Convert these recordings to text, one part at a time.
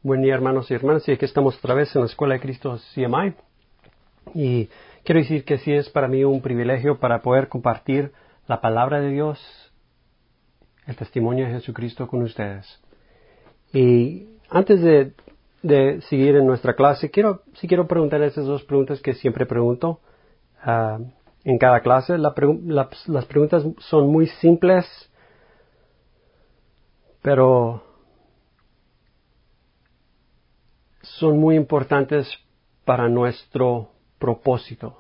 Buen día, hermanos y hermanas, y aquí estamos otra vez en la Escuela de Cristo CMI. Y quiero decir que sí es para mí un privilegio para poder compartir la palabra de Dios, el testimonio de Jesucristo con ustedes. Y antes de seguir en nuestra clase, quiero preguntar esas dos preguntas que siempre pregunto en cada clase. Las preguntas son muy simples, pero son muy importantes para nuestro propósito.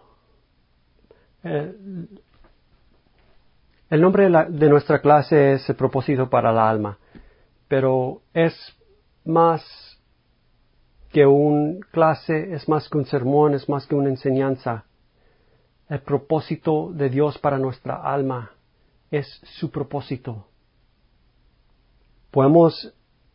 El nombre de nuestra clase es el propósito para la alma, pero es más que una clase, es más que un sermón, es más que una enseñanza. El propósito de Dios para nuestra alma es su propósito. Podemos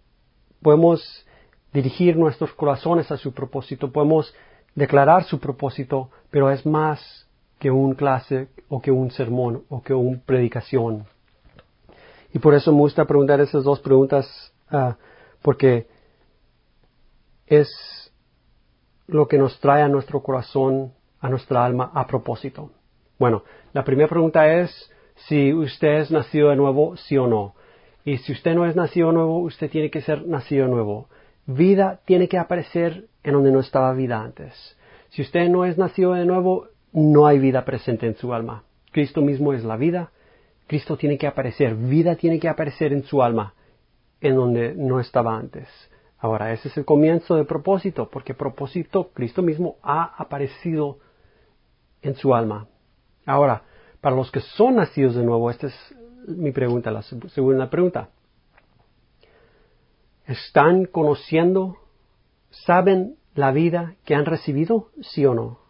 dirigir nuestros corazones a su propósito, podemos declarar su propósito, pero es más que una clase o que un sermón o que una predicación. Y por eso me gusta preguntar esas dos preguntas, porque es lo que nos trae a nuestro corazón, a nuestra alma, a propósito. Bueno, la primera pregunta es si usted es nacido de nuevo, sí o no. Y si usted no es nacido de nuevo, usted tiene que ser nacido de nuevo. Vida tiene que aparecer en donde no estaba vida antes. Si usted no es nacido de nuevo, no hay vida presente en su alma. Cristo mismo es la vida. Cristo tiene que aparecer. Vida tiene que aparecer en su alma, en donde no estaba antes. Ahora, ese es el comienzo del propósito, porque propósito, Cristo mismo ha aparecido en su alma. Ahora, para los que son nacidos de nuevo, esta es mi pregunta, la segunda pregunta. ¿Están conociendo, saben la vida que han recibido, sí o no?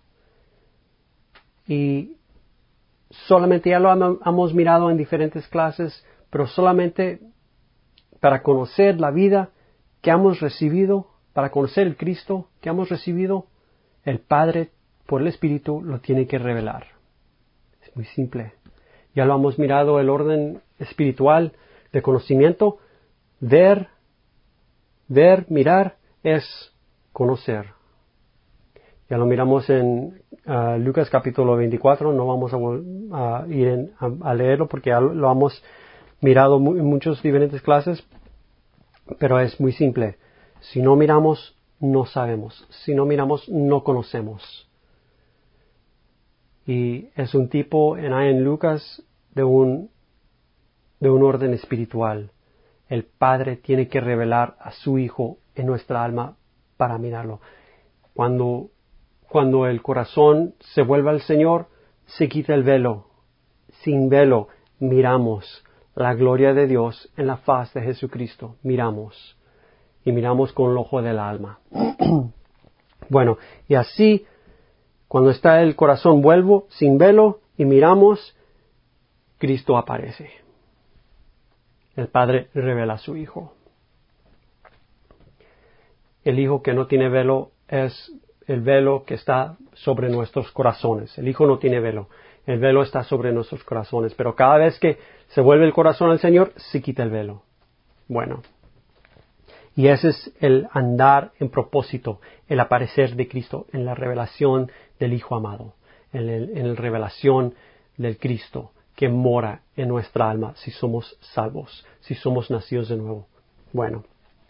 Y solamente ya lo hemos mirado en diferentes clases, pero solamente para conocer la vida que hemos recibido, para conocer el Cristo que hemos recibido, el Padre por el Espíritu lo tiene que revelar. Es muy simple. Ya lo hemos mirado, el orden espiritual de conocimiento. Ver, mirar es conocer. Ya lo miramos en Lucas capítulo 24, no vamos a ir a leerlo porque ya lo hemos mirado en muchas diferentes clases, pero es muy simple. Si no miramos, no sabemos. Si no miramos, no conocemos. Y es un tipo en Lucas de un orden espiritual. El Padre tiene que revelar a su Hijo en nuestra alma para mirarlo. Cuando el corazón se vuelve al Señor, se quita el velo. Sin velo miramos la gloria de Dios en la faz de Jesucristo. Miramos. Y miramos con el ojo del alma. Bueno, y así, cuando está el corazón vuelvo, sin velo, y miramos, Cristo aparece. El Padre revela a su Hijo. El Hijo que no tiene velo es el velo que está sobre nuestros corazones. El Hijo no tiene velo. El velo está sobre nuestros corazones. Pero cada vez que se vuelve el corazón al Señor, se quita el velo. Bueno. Y ese es el andar en propósito, el aparecer de Cristo en la revelación del Hijo amado, en la revelación del Cristo que mora en nuestra alma si somos salvos, si somos nacidos de nuevo. Bueno,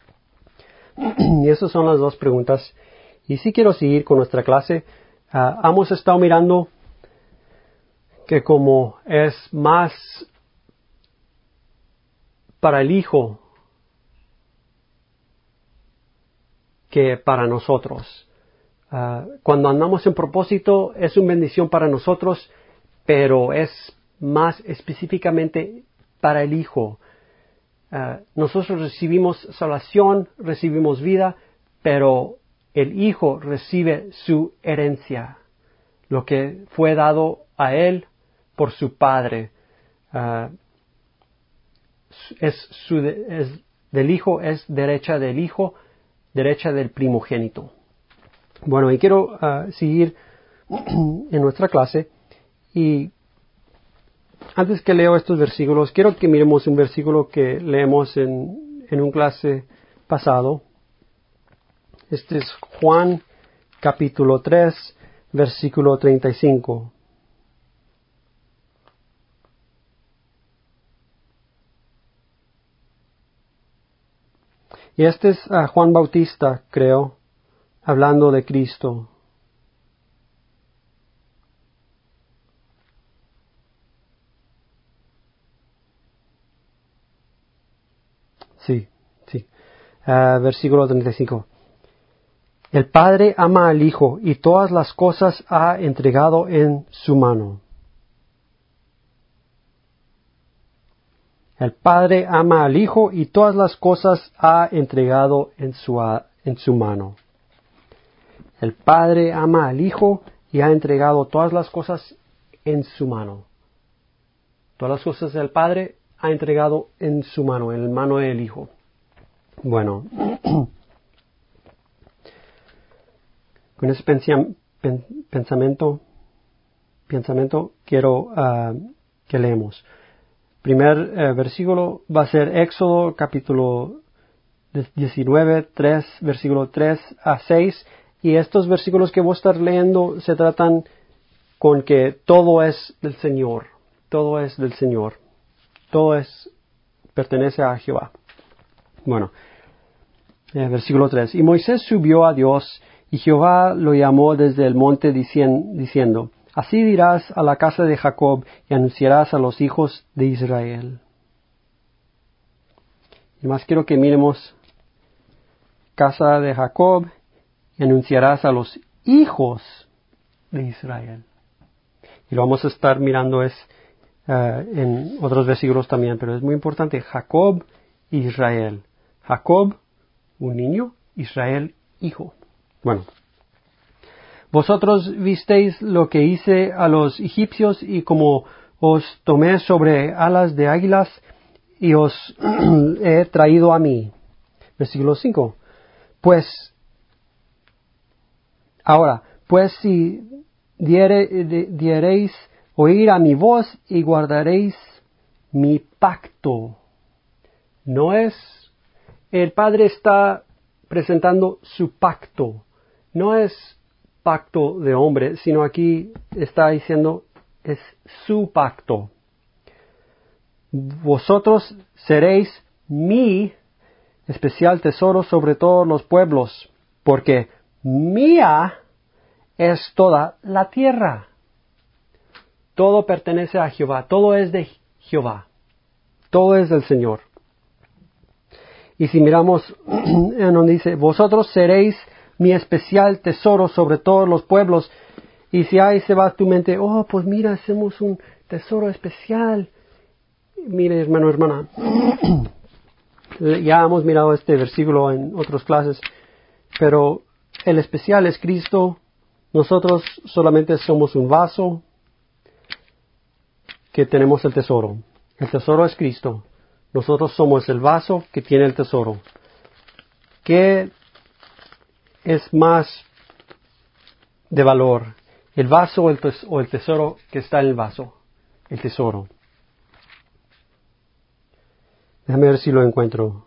y esas son las dos preguntas. Y sí quiero seguir con nuestra clase. Hemos estado mirando que como es más para el Hijo que para nosotros. Cuando andamos en propósito es una bendición para nosotros, pero es más específicamente para el Hijo. Nosotros recibimos salvación, recibimos vida, pero el Hijo recibe su herencia, lo que fue dado a Él por su Padre. Del Hijo es derecha del Hijo, derecha del primogénito. Bueno, y quiero seguir en nuestra clase. Y antes que leo estos versículos, quiero que miremos un versículo que leemos en un clase pasado. Este es Juan capítulo 3, versículo 35. Y este es Juan Bautista, creo, hablando de Cristo. Sí. Versículo 35. El Padre ama al Hijo y todas las cosas ha entregado en su mano. El Padre ama al Hijo y todas las cosas ha entregado en su mano. El Padre ama al Hijo y ha entregado todas las cosas en su mano. Todas las cosas del Padre ha entregado en su mano, en la mano del Hijo. Bueno, con ese pensamiento quiero que leemos. Primer versículo va a ser Éxodo capítulo 19, versículo 3 a 6. Y estos versículos que voy a estar leyendo se tratan con que todo es del Señor. Todo es del Señor. Pertenece a Jehová. Bueno, versículo 3. Y Moisés subió a Dios, y Jehová lo llamó desde el monte diciendo, así dirás a la casa de Jacob y anunciarás a los hijos de Israel. Y más quiero que miremos casa de Jacob y anunciarás a los hijos de Israel. Y lo vamos a estar mirando en otros versículos también, pero es muy importante. Jacob e Israel. Jacob, un niño, Israel, hijo. Bueno. Vosotros visteis lo que hice a los egipcios y como os tomé sobre alas de águilas y os he traído a mí. Versículo 5. Pues si diereis oír a mi voz y guardaréis mi pacto. El Padre está presentando su pacto. No es pacto de hombre, sino aquí está diciendo es su pacto. Vosotros seréis mi especial tesoro sobre todos los pueblos, porque mía es toda la tierra. Todo pertenece a Jehová, todo es de Jehová, todo es del Señor. Y si miramos en donde dice, vosotros seréis mi especial tesoro sobre todos los pueblos. Y si ahí se va a tu mente, pues mira, hacemos un tesoro especial. Mire, hermano, hermana, ya hemos mirado este versículo en otras clases, pero el especial es Cristo. Nosotros solamente somos un vaso que tenemos el tesoro. El tesoro es Cristo. Nosotros somos el vaso que tiene el tesoro. ¿Qué es más de valor? ¿El vaso o el tesoro que está en el vaso? El tesoro. Déjame ver si lo encuentro.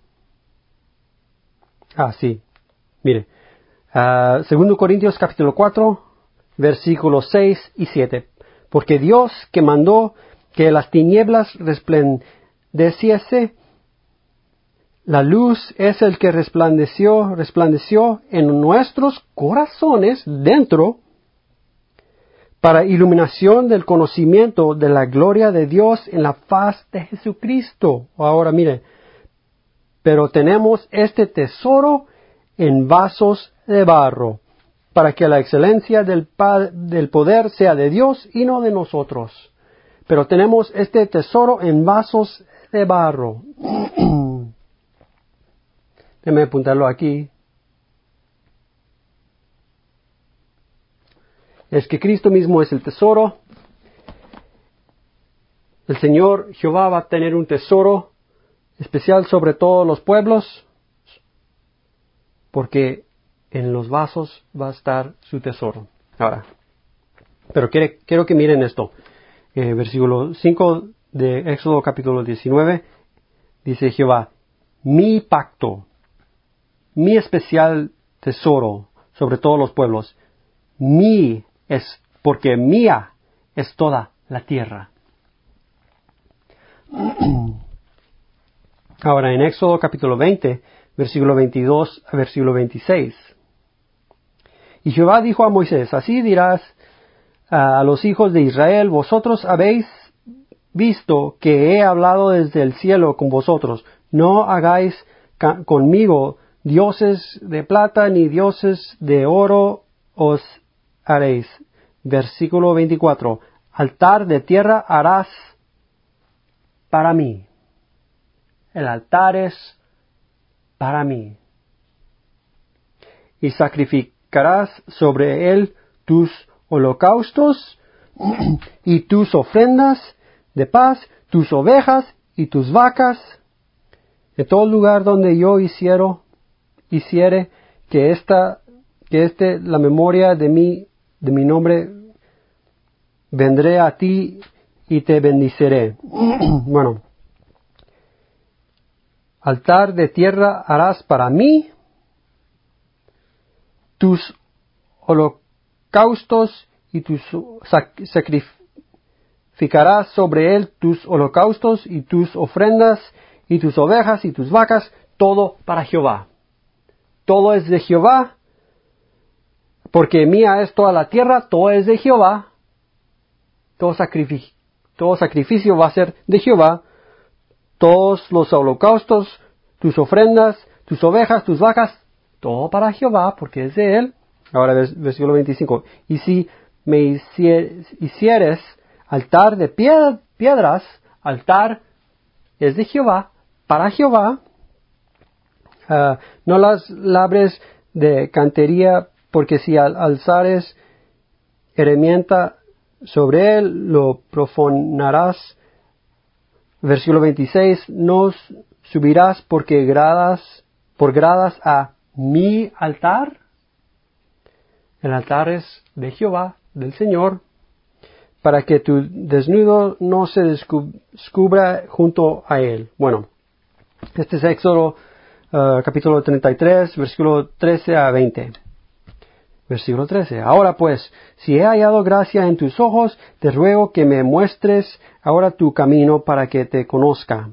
Sí. Mire. 2 Corintios capítulo 4, versículos 6 y 7. Porque Dios que mandó que las tinieblas resplandeciese, la luz es el que resplandeció en nuestros corazones dentro, para iluminación del conocimiento de la gloria de Dios en la faz de Jesucristo. Ahora mire, pero tenemos este tesoro en vasos de barro, para que la excelencia del poder sea de Dios y no de nosotros. Pero tenemos este tesoro en vasos de barro. Déjame apuntarlo aquí. Es que Cristo mismo es el tesoro. El Señor Jehová va a tener un tesoro especial sobre todos los pueblos, porque en los vasos va a estar su tesoro. Ahora, pero quiero que miren esto. Versículo 5 de Éxodo capítulo 19, dice Jehová, mi pacto, mi especial tesoro sobre todos los pueblos. Porque mía es toda la tierra. Ahora en Éxodo capítulo 20, versículo 22 a versículo 26. Y Jehová dijo a Moisés, así dirás a los hijos de Israel, vosotros habéis visto que he hablado desde el cielo con vosotros. No hagáis conmigo dioses de plata ni dioses de oro os haréis. Versículo 24. Altar de tierra harás para mí. El altar es para mí. Y sacrificarás sobre él tus holocaustos y tus ofrendas de paz, tus ovejas y tus vacas. En todo lugar donde yo hiciere que la memoria de mi nombre, vendré a ti y te bendiciré. Bueno, altar de tierra harás para mí, tus holocaustos y tus sacrificarás sobre él tus holocaustos y tus ofrendas y tus ovejas y tus vacas, todo para Jehová. Todo es de Jehová, porque mía es toda la tierra, todo es de Jehová. Todo sacrificio va a ser de Jehová. Todos los holocaustos, tus ofrendas, tus ovejas, tus vacas, todo para Jehová, porque es de él. Ahora versículo 25. Y si me hicieres altar de piedras, altar es de Jehová, para Jehová. No las labres de cantería, porque si alzares herramienta sobre él, lo profanarás. Versículo 26, no subirás por gradas a mi altar. El altar es de Jehová, del Señor, para que tu desnudo no se descubra junto a él. Bueno, este es Éxodo capítulo 33, versículo 13 a 20. Versículo 13. Ahora pues, si he hallado gracia en tus ojos, te ruego que me muestres ahora tu camino para que te conozca.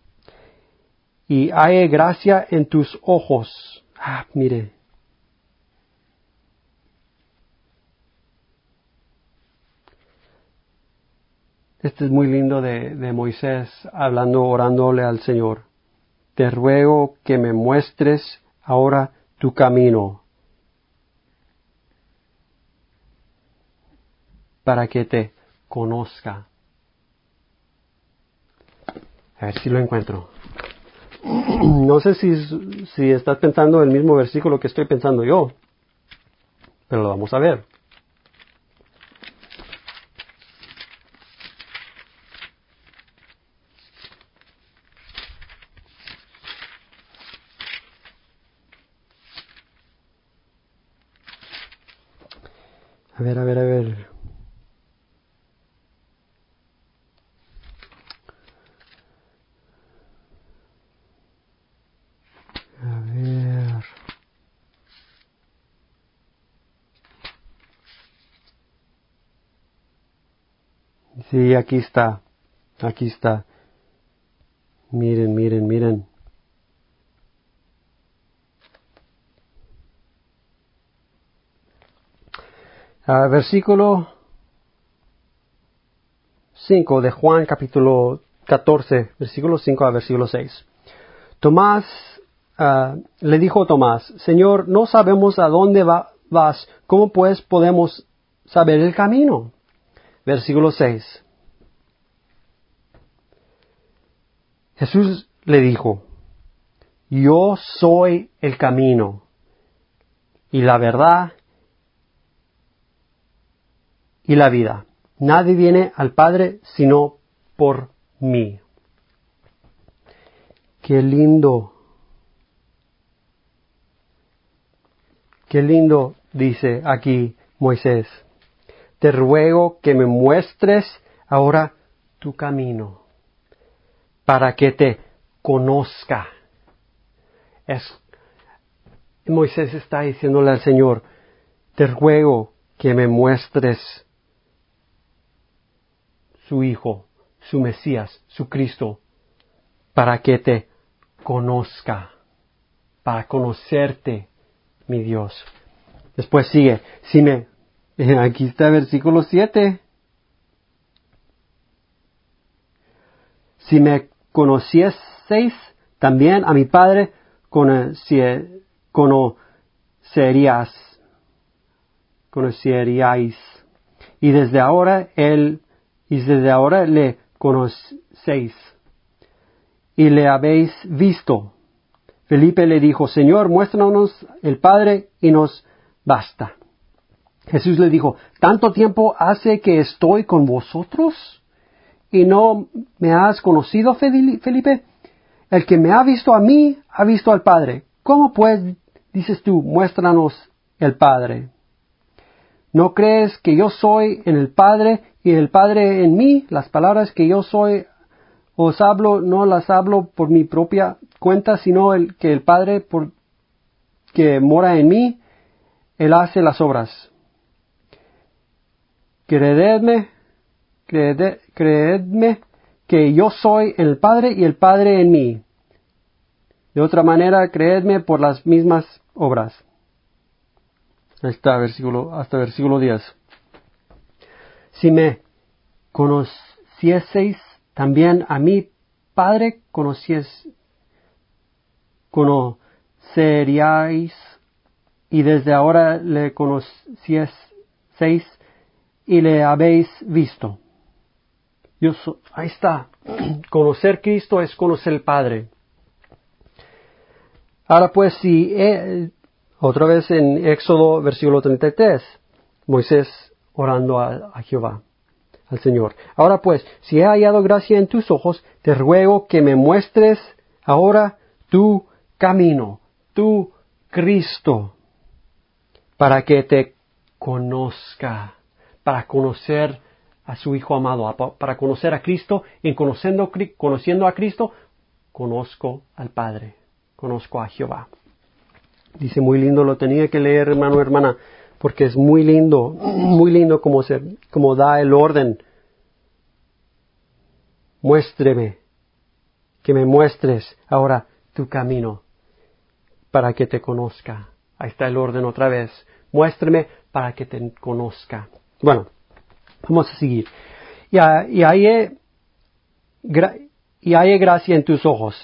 Y halle gracia en tus ojos. Mire. Este es muy lindo de Moisés orándole al Señor. Te ruego que me muestres ahora tu camino para que te conozca. A ver si lo encuentro. No sé si estás pensando en el mismo versículo que estoy pensando yo, pero lo vamos a ver. A ver. A ver. Sí, aquí está. Aquí está. Miren. Versículo 5 de Juan capítulo 14, versículo 5 a versículo 6. Tomás le dijo Tomás, Señor, no sabemos a dónde vas, ¿cómo pues podemos saber el camino? Versículo 6. Jesús le dijo, yo soy el camino y la verdad y la vida. Nadie viene al Padre sino por mí. Qué lindo dice aquí Moisés. Te ruego que me muestres ahora tu camino para que te conozca. Moisés está diciéndole al Señor, te ruego que me muestres su Hijo, su Mesías, su Cristo, para que te conozca, para conocerte, mi Dios. Después sigue, aquí está el versículo 7. Si me conocieseis, también a mi Padre conoceríais. Y desde ahora le conocéis y le habéis visto. Felipe le dijo, Señor, muéstranos el Padre y nos basta. Jesús le dijo, ¿tanto tiempo hace que estoy con vosotros y no me has conocido, Felipe? El que me ha visto a mí, ha visto al Padre. ¿Cómo pues dices tú, muéstranos el Padre? ¿No crees que yo soy en el Padre y el Padre en mí? Las palabras que yo soy os hablo, no las hablo por mi propia cuenta, sino que el Padre que mora en mí, Él hace las obras. Creedme que yo soy en el Padre y el Padre en mí. De otra manera, creedme por las mismas obras. Ahí está, hasta versículo 10. Si me conocieseis, también a mi Padre conoceríais, y desde ahora le conocieseis y le habéis visto. Ahí está. Conocer Cristo es conocer el Padre. Ahora pues, otra vez en Éxodo versículo 33, Moisés orando a Jehová, al Señor. Ahora pues, si he hallado gracia en tus ojos, te ruego que me muestres ahora tu camino, tu Cristo, para que te conozca, para conocer a su Hijo amado, para conocer a Cristo, y conociendo a Cristo, conozco al Padre, conozco a Jehová. Dice, muy lindo, lo tenía que leer, hermano, hermana, porque es muy lindo como da el orden. Muéstreme, que me muestres ahora tu camino, para que te conozca. Ahí está el orden otra vez. Muéstrame para que te conozca. Bueno, vamos a seguir. Y hallé gracia en tus ojos.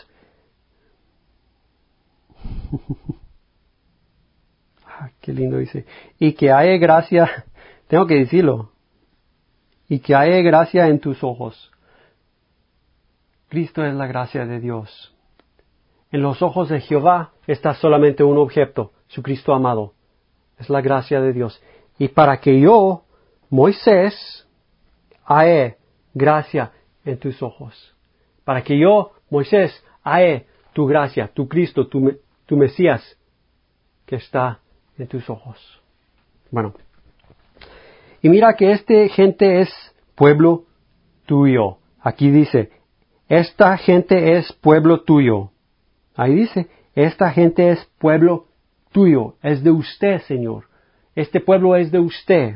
Qué lindo dice. Y que haya gracia, tengo que decirlo. Y que haya gracia en tus ojos. Cristo es la gracia de Dios. En los ojos de Jehová está solamente un objeto, su Cristo amado. Es la gracia de Dios. Y para que yo, Moisés, haya gracia en tus ojos. Para que yo, Moisés, haya tu gracia, tu Cristo, tu Mesías, que está en tus ojos. Bueno. Y mira que gente es pueblo tuyo. Aquí dice, esta gente es pueblo tuyo. Ahí dice, esta gente es pueblo tuyo. Es de usted, Señor. Este pueblo es de usted.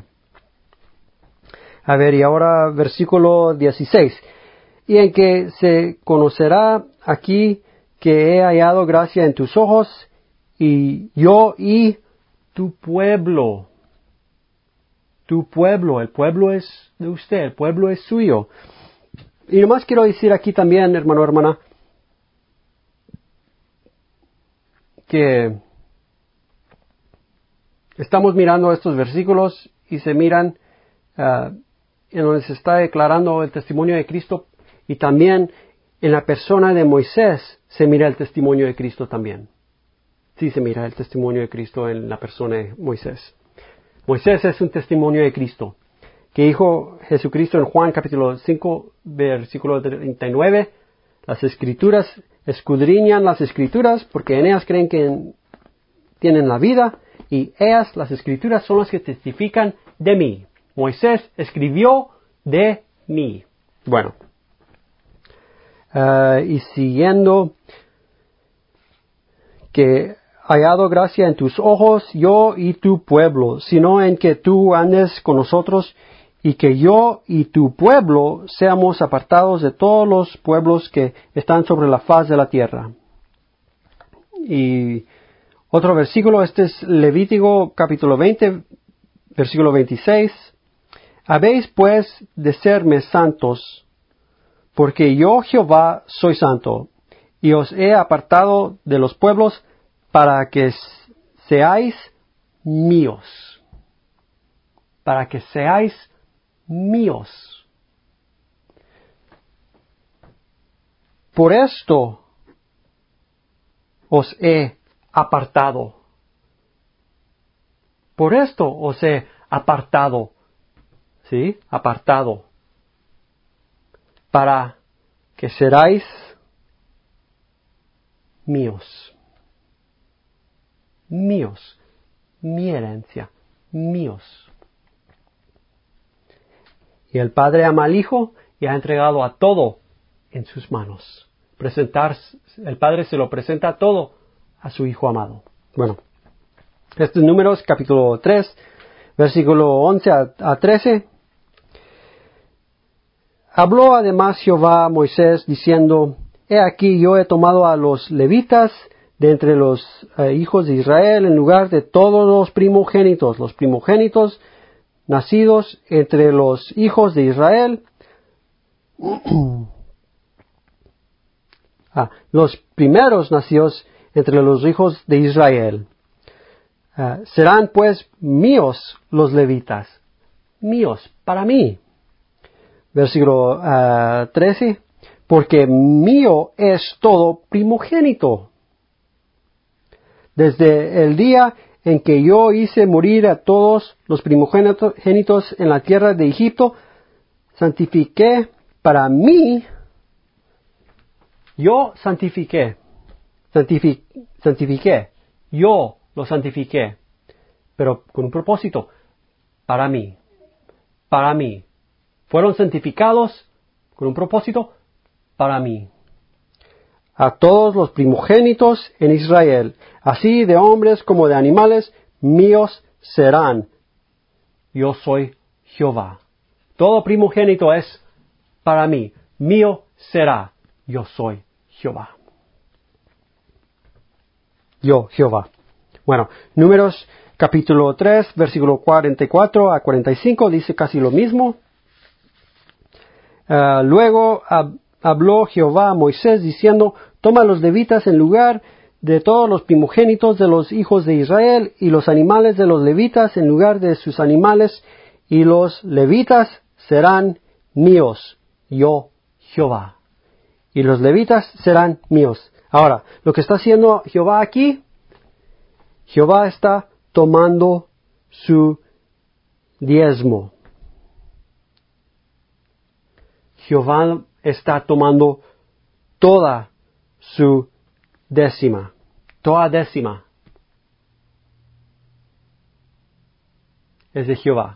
A ver, y ahora versículo 16. Y en que se conocerá aquí que he hallado gracia en tus ojos, y yo y tu pueblo. Tu pueblo, el pueblo es de usted, el pueblo es suyo. Y nomás quiero decir aquí también, hermano, hermana, que estamos mirando estos versículos y se miran en donde se está declarando el testimonio de Cristo, y también en la persona de Moisés se mira el testimonio de Cristo también. Sí se mira el testimonio de Cristo en la persona de Moisés. Moisés es un testimonio de Cristo, que dijo Jesucristo en Juan capítulo 5, versículo 39, las Escrituras escudriñan las Escrituras porque en ellas creen que tienen la vida, y ellas, las Escrituras, son las que testifican de mí. Moisés escribió de mí. Bueno, y siguiendo, que hallado gracia en tus ojos, yo y tu pueblo, sino en que tú andes con nosotros y que yo y tu pueblo seamos apartados de todos los pueblos que están sobre la faz de la tierra. Y otro versículo, este es Levítico capítulo 20, versículo 26. Habéis pues de serme santos, porque yo Jehová soy santo, y os he apartado de los pueblos para que seáis míos. Para que seáis míos. Por esto os he apartado. Por esto os he apartado. ¿Sí? Apartado. Para que seráis míos. Míos. Mi herencia. Míos. Y el Padre ama al Hijo y ha entregado a todo en sus manos. El Padre se lo presenta todo a su Hijo amado. Bueno, este es Números capítulo 3, versículo 11 a 13. Habló además Jehová a Moisés diciendo, he aquí yo he tomado a los levitas de entre los hijos de Israel en lugar de todos los primogénitos nacidos entre los hijos de Israel, los primeros nacidos entre los hijos de Israel. Serán pues míos los levitas, míos, para mí. Versículo 13, porque mío es todo primogénito. Desde el día en que yo hice morir a todos los primogénitos en la tierra de Egipto, santifiqué para mí, yo santifiqué, yo lo santifiqué, pero con un propósito, para mí. Fueron santificados con un propósito, para mí. A todos los primogénitos en Israel, así de hombres como de animales, míos serán. Yo soy Jehová. Todo primogénito es para mí. Mío será. Yo soy Jehová. Yo, Jehová. Bueno, Números capítulo 3, versículo 44 a 45 dice casi lo mismo. Luego habló Jehová a Moisés diciendo, toma los levitas en lugar de todos los primogénitos de los hijos de Israel y los animales de los levitas en lugar de sus animales, y los levitas serán míos, yo Jehová. Y los levitas serán míos. Ahora, lo que está haciendo Jehová aquí, Jehová está tomando su diezmo. Jehová está tomando toda su décima. Toda décima es de Jehová.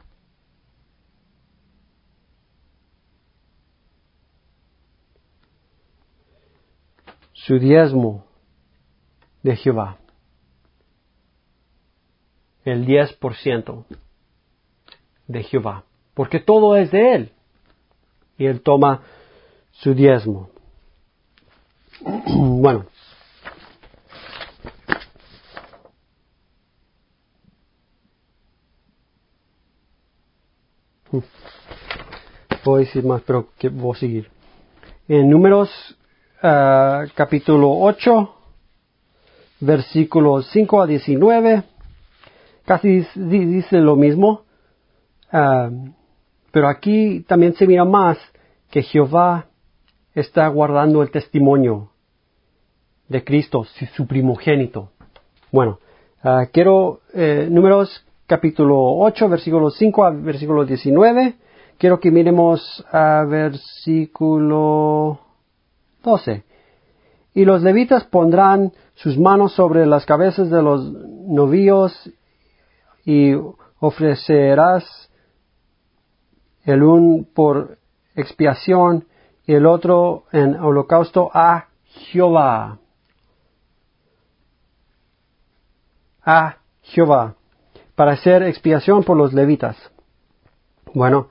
Su diezmo de Jehová. El 10% de Jehová. Porque todo es de Él. Y Él toma su diezmo. Bueno. Voy a decir más, pero que voy a seguir. En Números capítulo 8, versículos 5 a 19, casi dice lo mismo. Pero aquí también se mira más que Jehová está guardando el testimonio de Cristo, su primogénito. Bueno, Números capítulo 8, versículo 5 a versículo 19. Quiero que miremos a versículo 12. Y los levitas pondrán sus manos sobre las cabezas de los novillos y ofrecerás el uno por expiación y el otro en holocausto a Jehová. a Jehová para hacer expiación por los levitas. Bueno,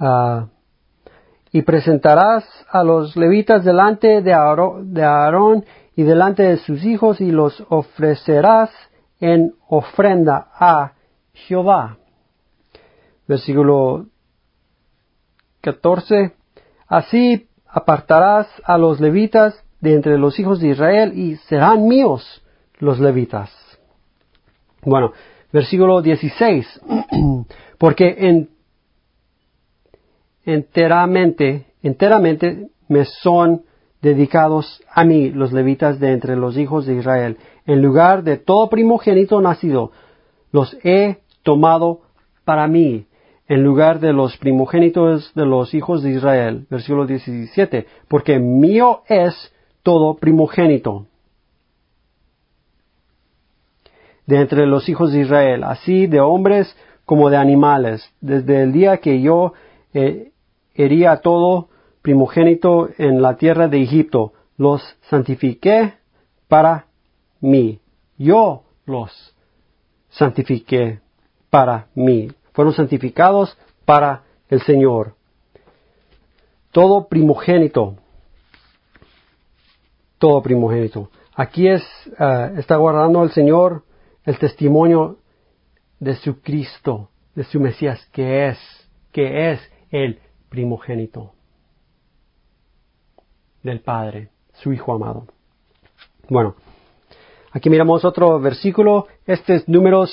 y presentarás a los levitas delante de Aarón y delante de sus hijos y los ofrecerás en ofrenda a Jehová. Versículo 14. Así apartarás a los levitas de entre los hijos de Israel y serán míos los levitas. Bueno, versículo 16. Porque enteramente me son dedicados a mí los levitas de entre los hijos de Israel. En lugar de todo primogénito nacido, los he tomado para mí, en lugar de los primogénitos de los hijos de Israel. Versículo 17. Porque mío es todo primogénito de entre los hijos de Israel, así de hombres como de animales, desde el día que yo herí a todo primogénito en la tierra de Egipto, los santifiqué para mí. Yo los santifiqué para mí. Fueron santificados para el Señor. Todo primogénito. Todo primogénito. Aquí está guardando el Señor el testimonio de su Cristo, de su Mesías, que es el primogénito del Padre, su Hijo amado. Bueno, aquí miramos otro versículo. Este es Números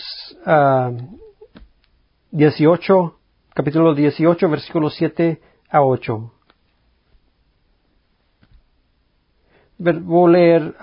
18, capítulo 18, versículos 7 a 8. Voy a leer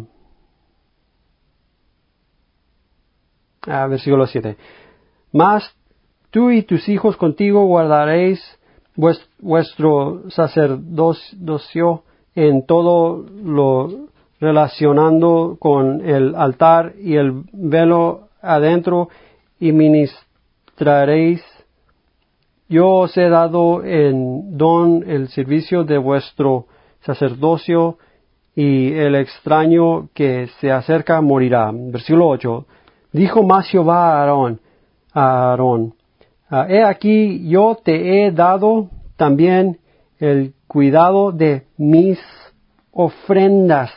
versículo 7. Mas tú y tus hijos contigo guardaréis vuestro sacerdocio en todo lo relacionando con el altar y el velo adentro, y ministraréis. Yo os he dado en don el servicio de vuestro sacerdocio, y el extraño que se acerca morirá. Versículo 8. Dijo más Jehová a Aarón, he aquí yo te he dado también el cuidado de mis ofrendas.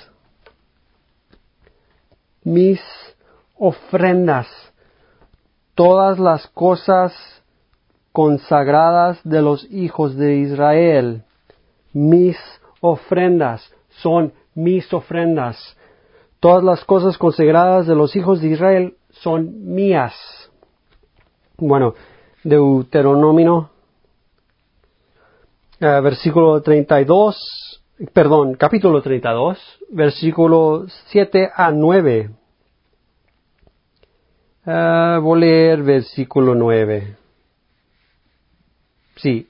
Mis ofrendas. Todas las cosas consagradas de los hijos de Israel. Mis ofrendas son mis ofrendas. Todas las cosas consagradas de los hijos de Israel son mías. Bueno, Deuteronomio, capítulo 32, versículo 7 a 9. Voy a leer versículo 9. Sí.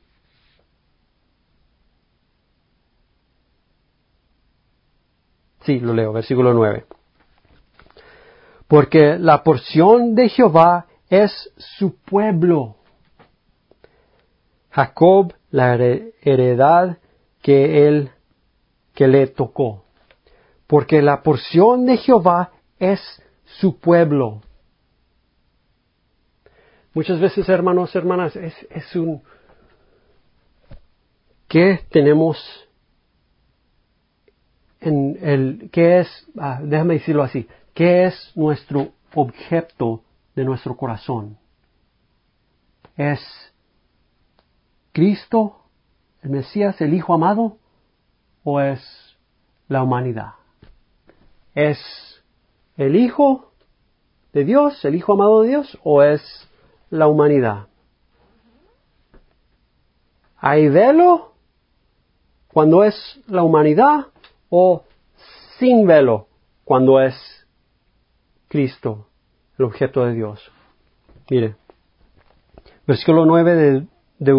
Sí, lo leo, versículo 9. Porque la porción de Jehová es su pueblo. Jacob, la heredad que le tocó. Porque la porción de Jehová es su pueblo. Muchas veces, hermanos, hermanas, ¿qué tenemos déjame decirlo así, ¿qué es nuestro objeto de nuestro corazón? ¿Es Cristo, el Mesías, el Hijo amado, o es la humanidad? ¿Es el Hijo de Dios, el Hijo amado de Dios, o es la humanidad? ¿Hay velo cuando es la humanidad, o sin velo cuando es Cristo, el objeto de Dios? Mire, versículo 9 de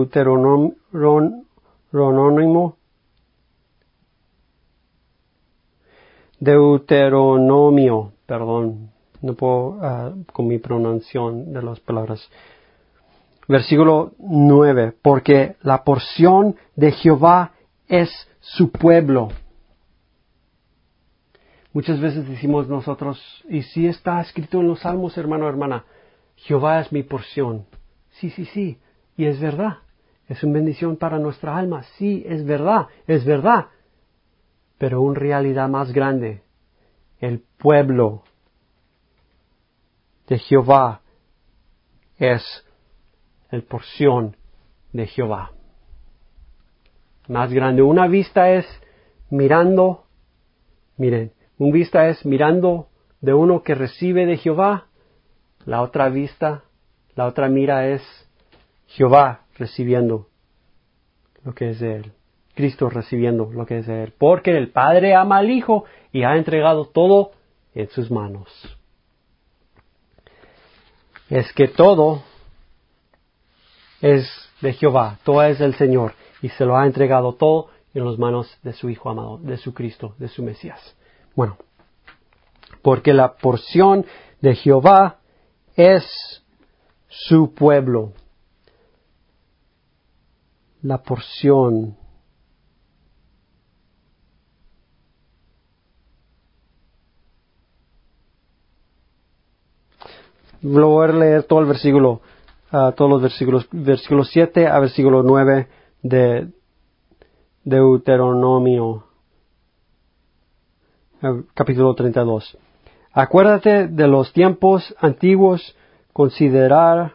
Deuteronomio, perdón, no puedo con mi pronunciación de las palabras. Versículo 9, porque la porción de Jehová es su pueblo. Muchas veces decimos nosotros, y sí está escrito en los Salmos, hermano, hermana, Jehová es mi porción. Sí, sí, sí, y es verdad. Es una bendición para nuestra alma. Sí, es verdad, es verdad. Pero una realidad más grande, el pueblo de Jehová es el porción de Jehová. Más grande. Una vista es mirando, miren, una vista es mirando de uno que recibe de Jehová. La otra vista, la otra mira es Jehová recibiendo lo que es de Él. Cristo recibiendo lo que es de Él. Porque el Padre ama al Hijo y ha entregado todo en sus manos. Es que todo es de Jehová, todo es del Señor, y se lo ha entregado todo en las manos de su Hijo amado, de su Cristo, de su Mesías. Bueno, porque la porción de Jehová es su pueblo. La porción. Voy a leer todo el versículo, todos los versículo 7 a versículo 9 de Deuteronomio, capítulo 32. Acuérdate de los tiempos antiguos, considera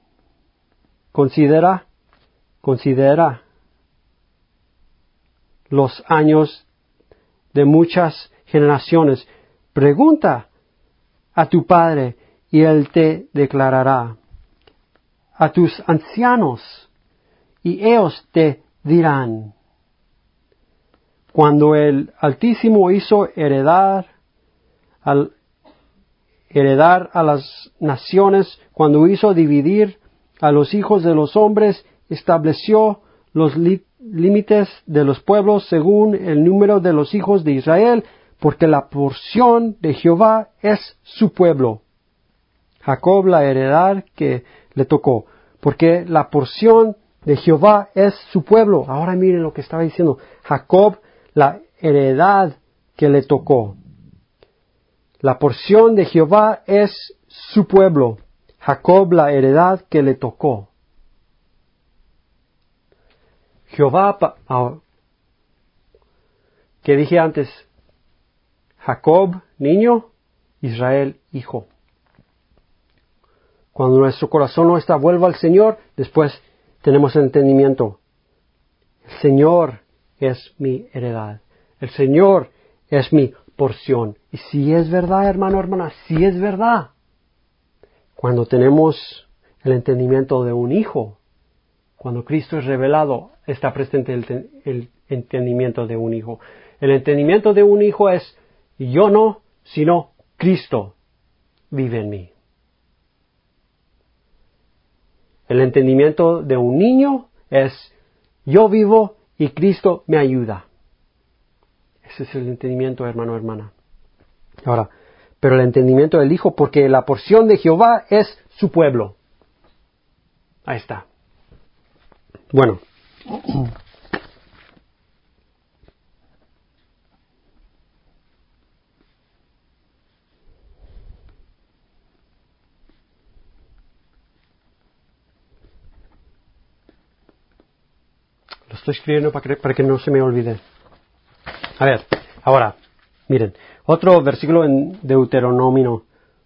los años de muchas generaciones. Pregunta a tu padre y él te declarará. A tus ancianos y ellos te dirán. Cuando el Altísimo hizo heredar a las naciones, cuando hizo dividir a los hijos de los hombres, estableció los límites de los pueblos según el número de los hijos de Israel, porque la porción de Jehová es su pueblo. Jacob la heredad que le tocó, porque la porción de Jehová es su pueblo. Ahora miren lo que estaba diciendo. Jacob la heredad que le tocó. La porción de Jehová es su pueblo. Jacob la heredad que le tocó. Jehová, que dije antes, Jacob, niño, Israel, hijo. Cuando nuestro corazón no está vuelvo al Señor, después tenemos el entendimiento. El Señor es mi heredad. El Señor es mi porción. Y si es verdad, hermano, hermana, si es verdad. Cuando tenemos el entendimiento de un hijo, cuando Cristo es revelado, está presente el entendimiento de un hijo. El entendimiento de un hijo es, yo no, sino Cristo vive en mí. El entendimiento de un niño es, yo vivo y Cristo me ayuda. Ese es el entendimiento, hermano, hermana. Ahora, pero el entendimiento del Hijo, porque la porción de Jehová es su pueblo. Ahí está. Bueno. Lo estoy escribiendo para que no se me olvide. A ver, ahora, miren, otro versículo en Deuteronomio.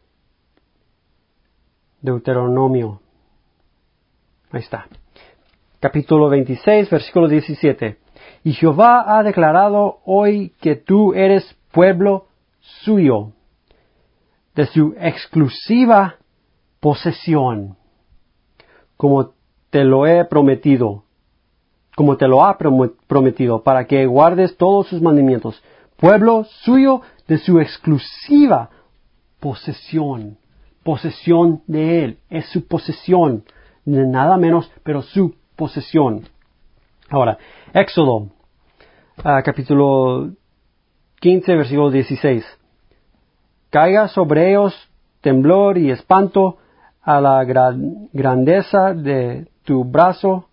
Ahí está. Capítulo 26, versículo 17. Y Jehová ha declarado hoy que tú eres pueblo suyo, de su exclusiva posesión, como te lo he prometido, como te lo ha prometido, para que guardes todos sus mandamientos. Pueblo suyo de su exclusiva posesión. Posesión de Él. Es su posesión. Nada menos, pero su posesión. Ahora, Éxodo, capítulo 15, versículo 16. Caiga sobre ellos temblor y espanto a la grandeza de tu brazo.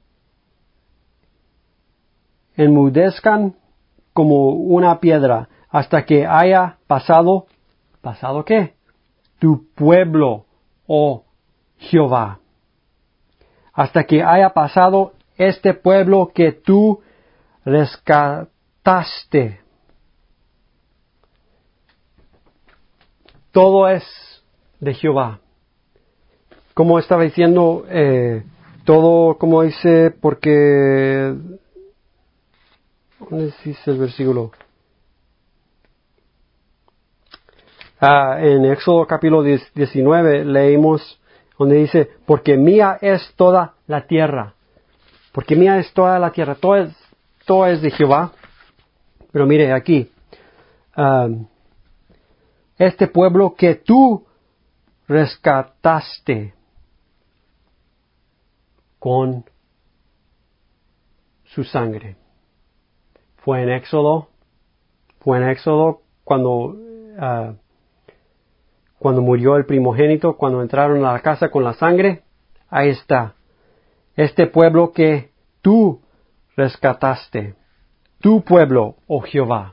Enmudezcan como una piedra hasta que haya pasado, ¿pasado qué? Tu pueblo, oh Jehová. Hasta que haya pasado este pueblo que tú rescataste. Todo es de Jehová. Como estaba diciendo, todo, como dice, porque... ¿Dónde dice el versículo? En Éxodo capítulo 19 leímos donde dice, porque mía es toda la tierra. Porque mía es toda la tierra. Todo es de Jehová. Pero mire aquí. Este pueblo que tú rescataste con su sangre. Fue en Éxodo cuando murió el primogénito, cuando entraron a la casa con la sangre. Ahí está. Este pueblo que tú rescataste. Tu pueblo, oh Jehová.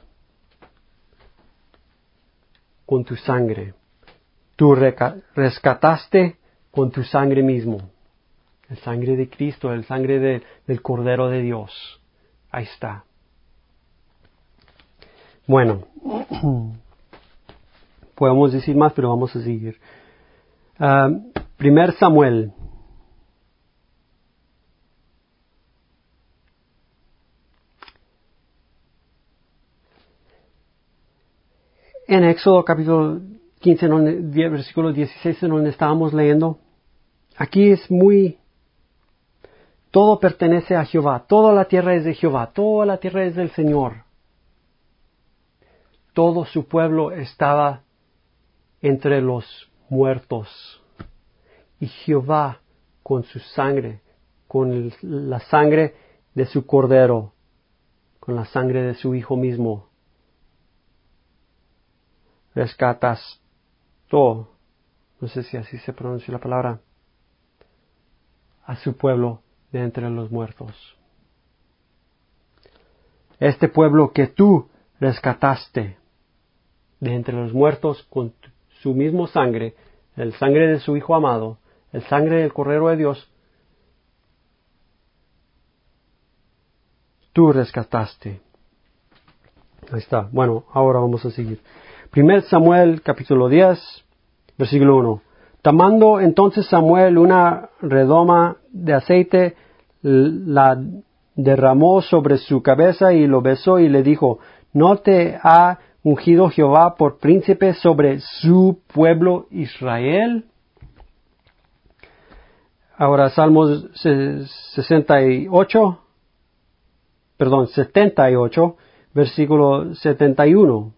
Con tu sangre. Tú rescataste con tu sangre mismo. El sangre de Cristo, el sangre del Cordero de Dios. Ahí está. Bueno, podemos decir más, pero vamos a seguir. Primer Samuel. En Éxodo capítulo 15, versículo 16, en donde estábamos leyendo, aquí es todo pertenece a Jehová, toda la tierra es de Jehová, toda la tierra es del Señor. Todo su pueblo estaba entre los muertos. Y Jehová, con su sangre, con la sangre de su cordero, con la sangre de su Hijo mismo, rescatas todo, no sé si así se pronuncia la palabra, a su pueblo de entre los muertos. Este pueblo que tú rescataste de entre los muertos con su mismo sangre, el sangre de su Hijo amado, el sangre del Cordero de Dios, tú rescataste. Ahí está. Bueno, ahora vamos a seguir. 1 Samuel capítulo 10, versículo 1. Tomando entonces Samuel una redoma de aceite, la derramó sobre su cabeza y lo besó y le dijo, ¿no te ha ungido Jehová por príncipe sobre su pueblo Israel? Ahora Salmos 78, versículo 71.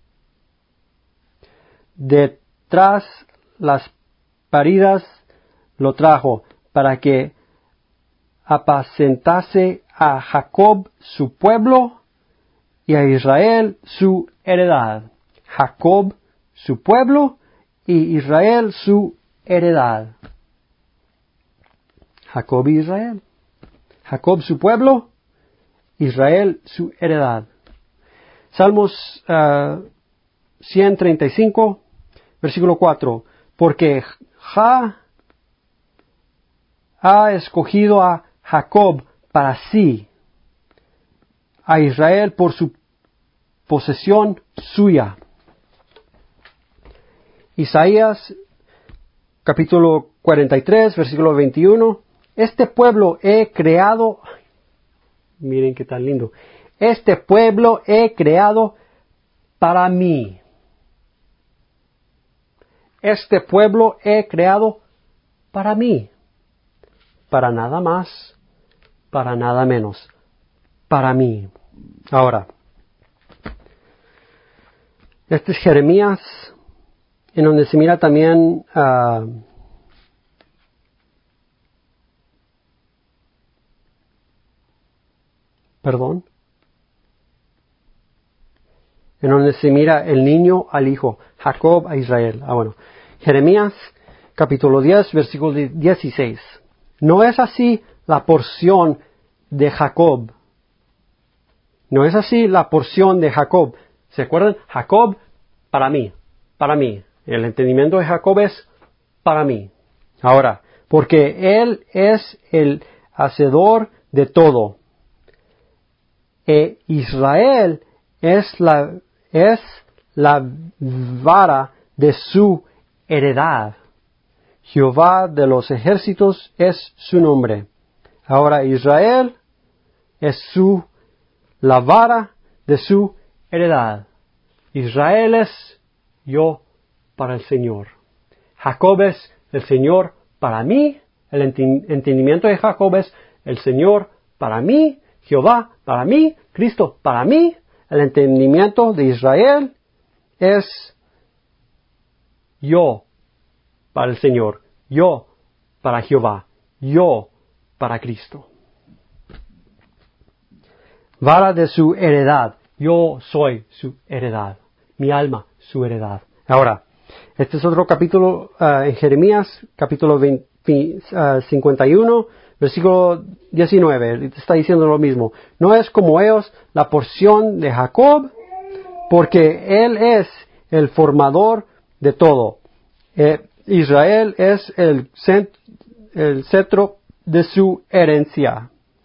Detrás las paridas lo trajo para que apacentase a Jacob su pueblo y a Israel su heredad. Jacob su pueblo y Israel su heredad. Jacob y Israel. Jacob su pueblo, Israel su heredad. Salmos 135, versículo 4. Porque Jah ha escogido a Jacob para sí, a Israel por su posesión suya. Isaías capítulo 43, versículo 21. Este pueblo he creado, miren qué tan lindo, este pueblo he creado para mí. Este pueblo he creado para mí. Para nada más, para nada menos. Para mí. Ahora, este es Jeremías, en donde se mira también en donde se mira el niño al hijo, Jacob a Israel. Bueno, Jeremías capítulo 10, versículo 16. No es así la porción de Jacob. No es así la porción de Jacob, ¿Se acuerdan? Jacob, para mí, para mí. El entendimiento de Jacob es para mí. Ahora, porque Él es el hacedor de todo. Israel es la vara de su heredad. Jehová de los ejércitos es su nombre. Ahora Israel es la vara de su heredad. Israel es yo para el Señor. Jacob es el Señor para mí. El entendimiento de Jacob es el Señor para mí. Jehová para mí. Cristo para mí. El entendimiento de Israel es yo para el Señor, yo para Jehová, yo para Cristo. Vara de su heredad, yo soy su heredad, mi alma su heredad. Ahora, este es otro capítulo en Jeremías, capítulo 51, versículo 19, está diciendo lo mismo. No es como ellos la porción de Jacob, porque él es el formador de todo. Israel es el cetro de su herencia.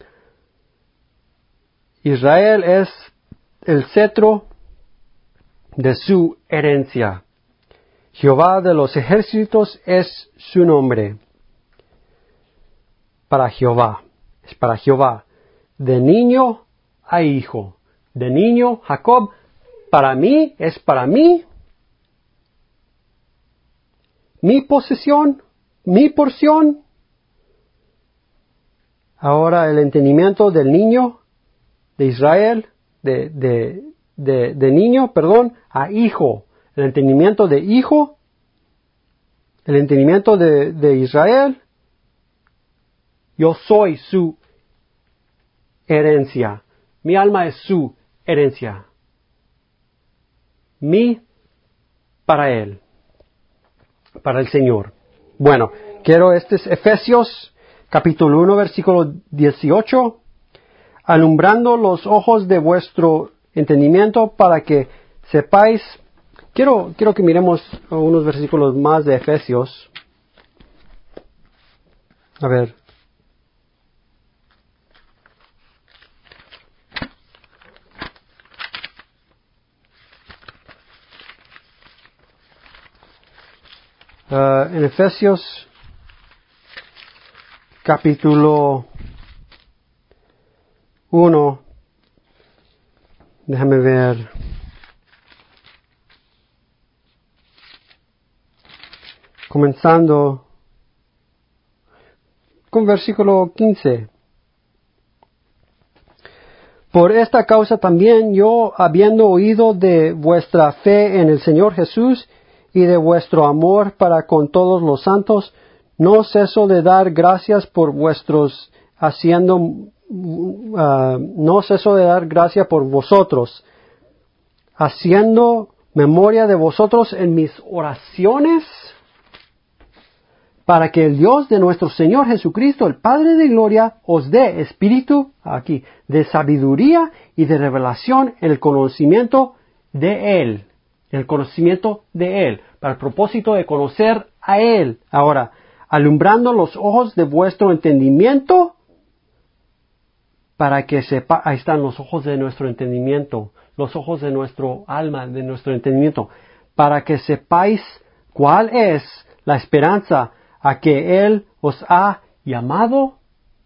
Israel es el cetro de su herencia. Jehová de los ejércitos es su nombre. Para Jehová. Es para Jehová. De niño a hijo. De niño, Jacob, para mí, es para mí. Mi posesión, mi porción. Ahora el entendimiento del niño, de Israel, de niño, a hijo. El entendimiento de hijo, el entendimiento de Israel. Yo soy su herencia. Mi alma es su herencia. Mi para él. Para el Señor. Bueno, este es Efesios capítulo 1 versículo 18. Alumbrando los ojos de vuestro entendimiento para que sepáis. Quiero que miremos unos versículos más de Efesios. A ver. En Efesios capítulo 1, déjame ver. Comenzando con versículo 15. Por esta causa también yo, habiendo oído de vuestra fe en el Señor Jesús y de vuestro amor para con todos los santos, no ceso de dar gracias por vuestros no ceso de dar gracias por vosotros, haciendo memoria de vosotros en mis oraciones, para que el Dios de nuestro Señor Jesucristo, el Padre de Gloria, os dé espíritu, aquí, de sabiduría y de revelación en el conocimiento de Él. El conocimiento de Él, para el propósito de conocer a Él. Ahora, alumbrando los ojos de vuestro entendimiento, para que sepa, ahí están los ojos de nuestro entendimiento, los ojos de nuestro alma, de nuestro entendimiento, para que sepáis cuál es la esperanza a que Él os ha llamado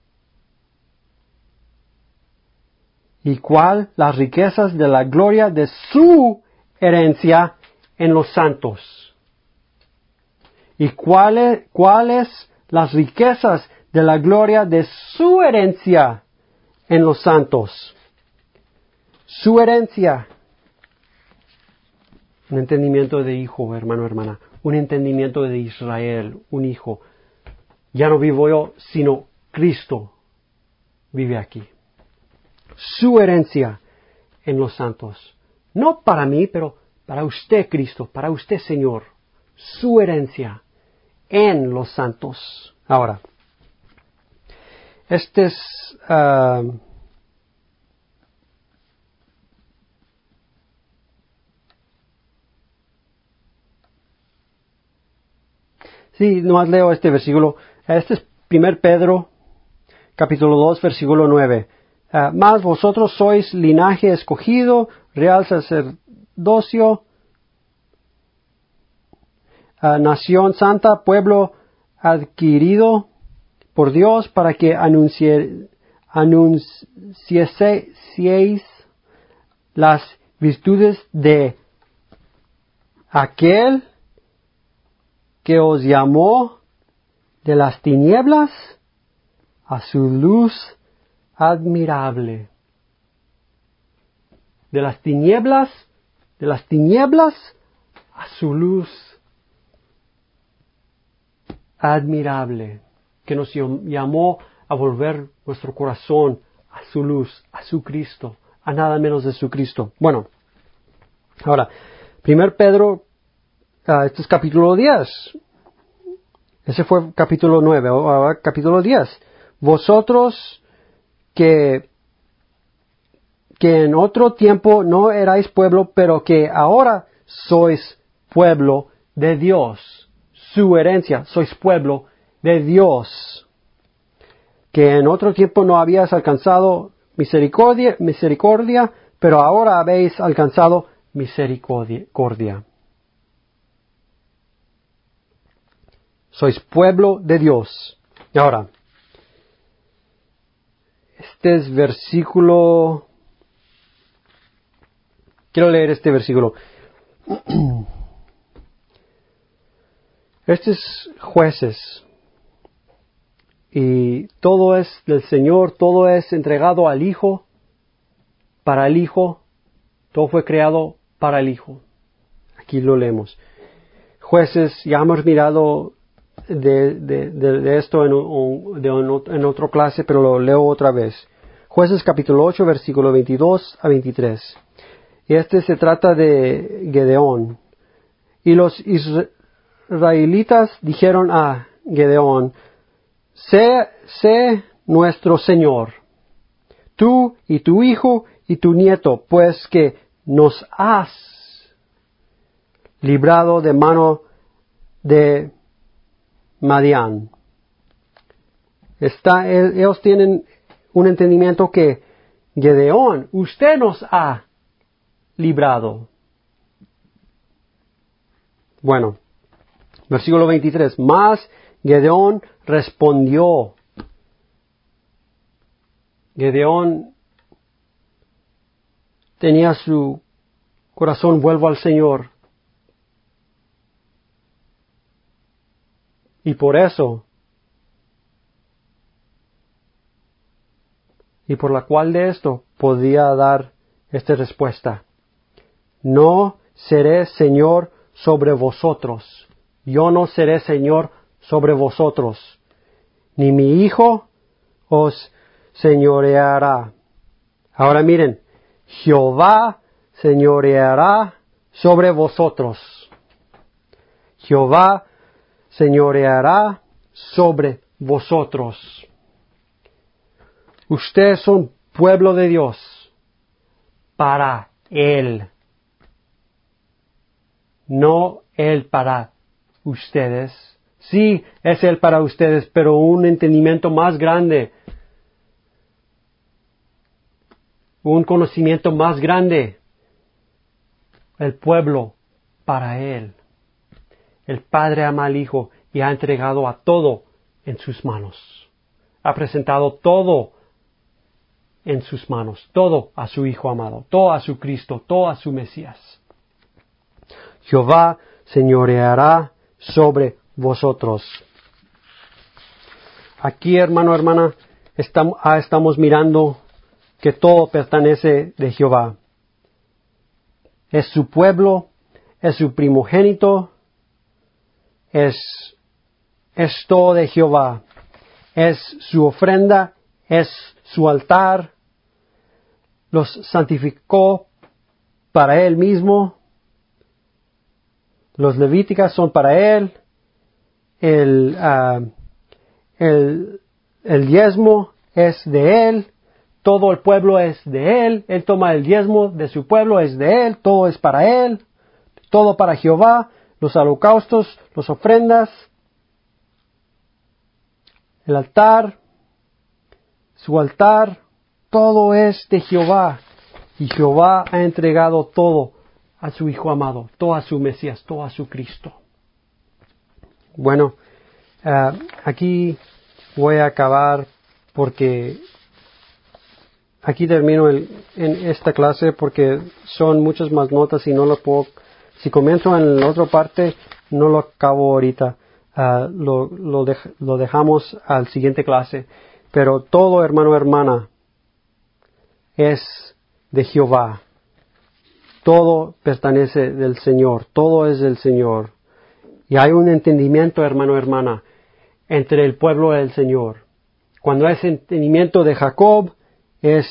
y cuál las riquezas de la gloria de su herencia en los santos. Y cuáles las riquezas de la gloria de su herencia en los santos. Su herencia. Un entendimiento de hijo, hermano, hermana. Un entendimiento de Israel, un hijo. Ya no vivo yo, sino Cristo vive aquí. Su herencia en los santos. No para mí, pero para usted, Cristo, para usted, Señor. Su herencia en los santos. Ahora, este es Sí, nomás leo este versículo. Este es 1 Pedro, capítulo 2, versículo 9. Mas vosotros sois linaje escogido, real sacerdocio, nación santa, pueblo adquirido por Dios, para que anunciéis las virtudes de aquel que os llamó de las tinieblas a su luz admirable. De las tinieblas a su luz admirable, que nos llamó a volver nuestro corazón a su luz, a su Cristo, a nada menos de su Cristo. Bueno, ahora, 1 Pedro, este es capítulo 10. Ese fue capítulo 9, ahora capítulo 10. Vosotros que en otro tiempo no erais pueblo, pero que ahora sois pueblo de Dios. Su herencia, sois pueblo de Dios. Que en otro tiempo no habías alcanzado misericordia, pero ahora habéis alcanzado misericordia. Sois pueblo de Dios. Y ahora, este es versículo. Quiero leer este versículo. Este es Jueces. Y todo es del Señor, todo es entregado al Hijo, para el Hijo, todo fue creado para el Hijo. Aquí lo leemos. Jueces, ya hemos mirado de esto en otra clase, pero lo leo otra vez. Jueces capítulo 8, versículo 22 a 23. Y se trata de Gedeón. Y los israelitas dijeron a Gedeón: Sé nuestro Señor, tú y tu hijo y tu nieto, pues que nos has librado de mano de Madián. Ellos tienen un entendimiento que Gedeón, usted nos ha librado. Bueno, versículo 23. Mas Gedeón respondió. Gedeón tenía su corazón vuelvo al Señor. Y por eso, y por la cual de esto, podía dar esta respuesta: no seré Señor sobre vosotros. Yo no seré Señor sobre vosotros, ni mi hijo os señoreará. Ahora miren, Jehová señoreará sobre vosotros. Jehová señoreará sobre vosotros. Ustedes son pueblo de Dios para Él. No Él para ustedes. Sí, es Él para ustedes, pero un entendimiento más grande. Un conocimiento más grande. El pueblo para Él. El Padre ama al Hijo y ha entregado a todo en sus manos. Ha presentado todo en sus manos. Todo a su Hijo amado. Todo a su Cristo. Todo a su Mesías. Jehová señoreará sobre vosotros. Aquí, hermano, hermana, estamos mirando que todo pertenece de Jehová. Es su pueblo, es su primogénito, es todo de Jehová. Es su ofrenda, es su altar. Los santificó para Él mismo. Los levíticas son para Él. El diezmo es de Él. Todo el pueblo es de Él. Él toma el diezmo de su pueblo, es de Él. Todo es para Él. Todo para Jehová. Los holocaustos, las ofrendas. El altar, su altar, todo es de Jehová. Y Jehová ha entregado todo a su Hijo amado, todo a su Mesías, todo a su Cristo. Bueno, aquí voy a acabar porque aquí termino en esta clase porque son muchas más notas y no lo puedo. Si comienzo en la otra parte, no lo acabo ahorita. Lo dejamos al siguiente clase. Pero todo, hermano, hermana, es de Jehová. Todo pertenece del Señor. Todo es del Señor. Y hay un entendimiento, hermano, hermana, entre el pueblo del Señor. Cuando ese entendimiento de Jacob es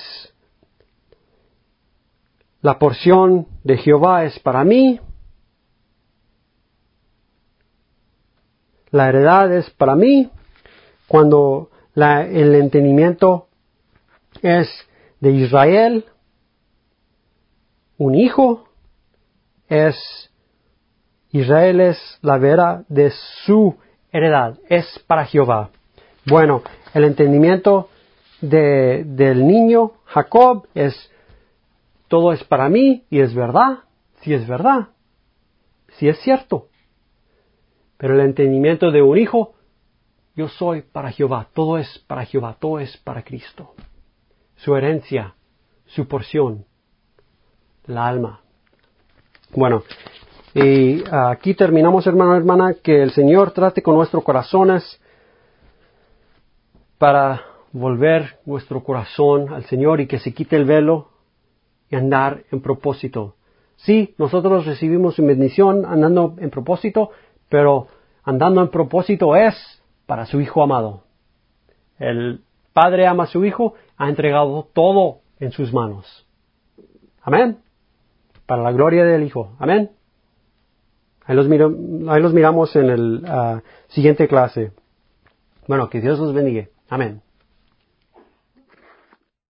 la porción de Jehová es para mí, la heredad es para mí, cuando el entendimiento es de Israel, un hijo, Israel es la vera de su heredad, es para Jehová. Bueno, el entendimiento del niño Jacob es, todo es para mí y es verdad, sí es verdad, sí es cierto. Pero el entendimiento de un hijo, yo soy para Jehová, todo es para Jehová, todo es para Cristo. Su herencia, su porción, la alma. Bueno, y aquí terminamos, hermano, hermana, que el Señor trate con nuestros corazones para volver nuestro corazón al Señor y que se quite el velo y andar en propósito. Sí, nosotros recibimos su bendición andando en propósito, pero andando en propósito es para su Hijo amado. El Padre ama a su Hijo, ha entregado todo en sus manos. Amén. Para la gloria del Hijo. Amén. Ahí los miramos en el siguiente clase. Bueno, que Dios los bendiga. Amén.